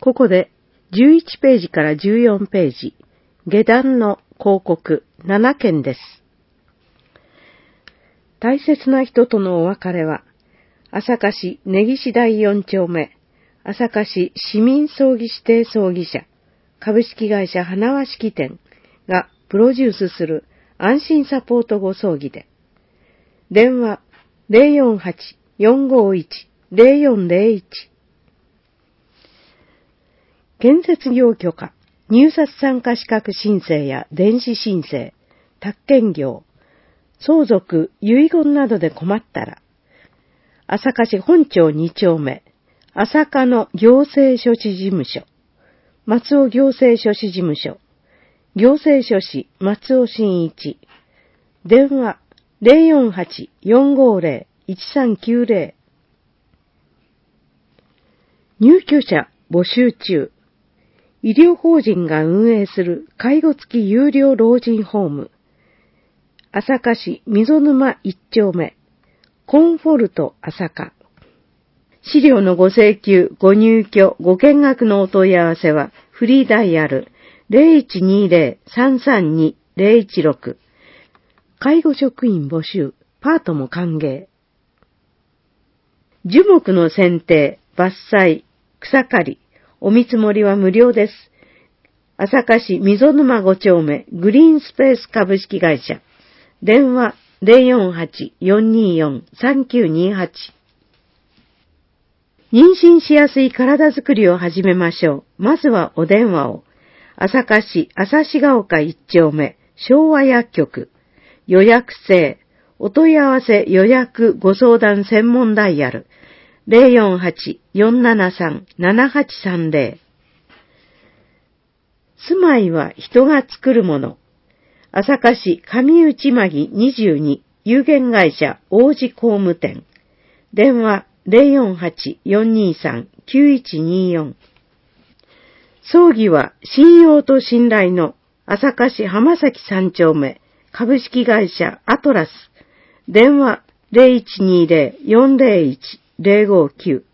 ここで11ページから14ページ、下段の広告7件です。大切な人とのお別れは、朝霞市根岸台4丁目、朝霞市市民葬儀指定葬儀社、株式会社花輪式典がプロデュースする安心サポートご葬儀で、電話 048-451-0401、建設業許可、入札参加資格申請や電子申請、宅建業、相続、遺言などで困ったら、朝霞市本町2丁目、朝霞の行政書士事務所、松尾行政書士事務所、行政書士松尾真一、電話 048-450-1390、入居者募集中、医療法人が運営する介護付き有料老人ホーム、朝霞市溝沼1丁目、コンフォルト朝霞。資料のご請求、ご入居、ご見学のお問い合わせは、フリーダイヤル 0120-332-016。介護職員募集、パートも歓迎。樹木の剪定、伐採、草刈り、お見積もりは無料です。朝霞市溝沼5丁目、グリーンスペース株式会社。電話 048-424-3928。妊娠しやすい体づくりを始めましょう。まずはお電話を。朝霞市朝志ヶ丘1丁目、昭和薬局。予約制。お問い合わせ予約ご相談専門ダイヤル。048-473-7830。住まいは人が作るもの。朝霞市上内間木22有限会社王子工務店。電話 048-423-9124。葬儀は信用と信頼の朝霞市浜崎3丁目株式会社アトラス。電話 0120-401-059。